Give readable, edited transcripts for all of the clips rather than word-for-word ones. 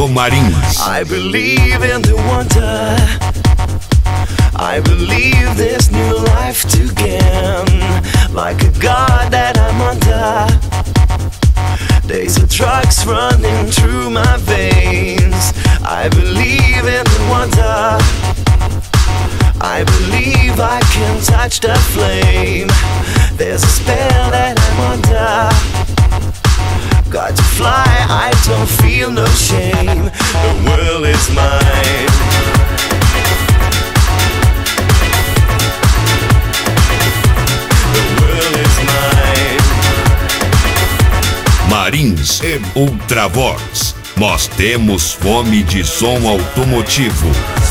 Thiago Marins. I believe in the wonder. I believe there's new life to gain. Like a god that I'm under. There's a drugs running through my veins. I believe in the wonder. I believe I can touch the flame. There's a spell that I'm under. Got to fly, I don't feel no shame. The world is mine. The world is mine. Marins e Ultravox. Nós temos fome de som automotivo.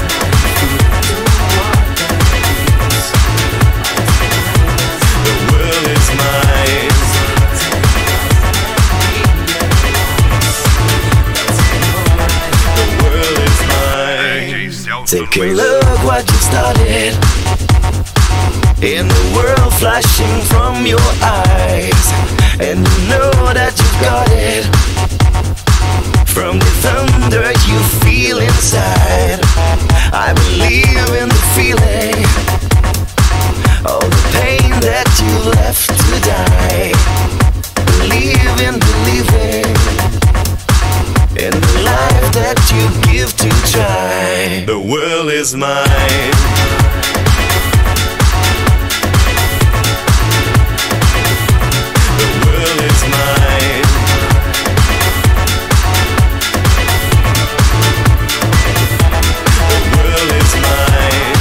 Take a look what you started. In the world flashing from your eyes. And you know that you got it. From the thunder you feel inside. I believe in the feeling. All the pain that you left to die. Believe in believing. In the life that you give to try. The world is mine. The world is mine. The world is mine.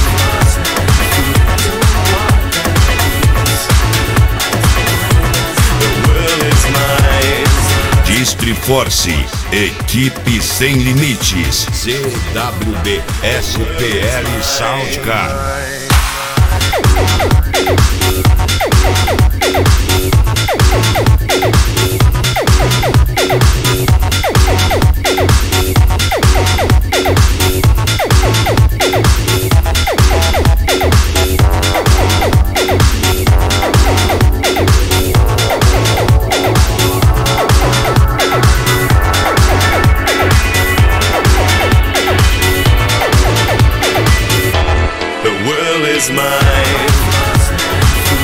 The world is mine. Distriforce, equipe sem limites. CWB SPL Soundcar. The world is mine.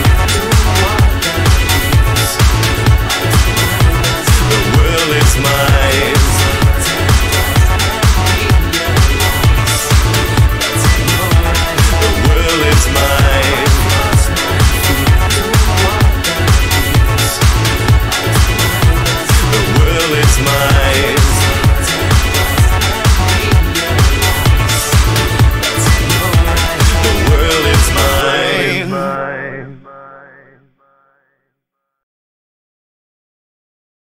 The world is mine.